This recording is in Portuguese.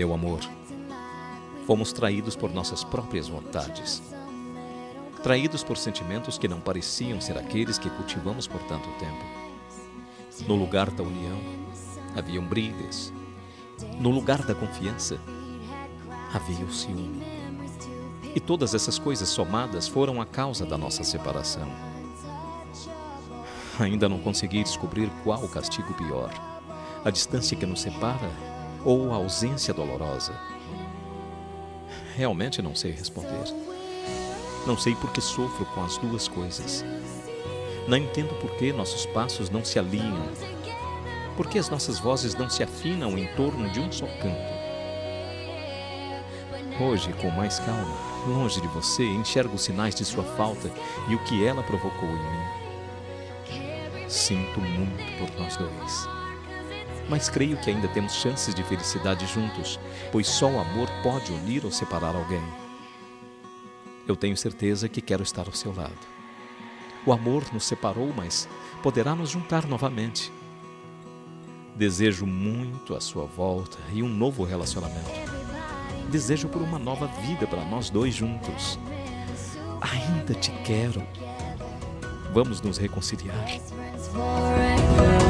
Meu amor, fomos traídos por nossas próprias vontades. Traídos por sentimentos que não pareciam ser aqueles que cultivamos por tanto tempo. No lugar da união, haviam brigas. No lugar da confiança, havia o ciúme. E todas essas coisas somadas foram a causa da nossa separação. Ainda não consegui descobrir qual o castigo pior, a distância que nos separa ou a ausência dolorosa. Realmente não sei responder. Não sei por que sofro com as duas coisas. Não entendo por que nossos passos não se alinham. Por que as nossas vozes não se afinam em torno de um só canto. Hoje, com mais calma, longe de você, enxergo os sinais de sua falta e o que ela provocou em mim. Sinto muito por nós dois. Mas creio que ainda temos chances de felicidade juntos, pois só o amor pode unir ou separar alguém. Eu tenho certeza que quero estar ao seu lado. O amor nos separou, mas poderá nos juntar novamente. Desejo muito a sua volta e um novo relacionamento. Desejo por uma nova vida para nós dois juntos. Ainda te quero. Vamos nos reconciliar.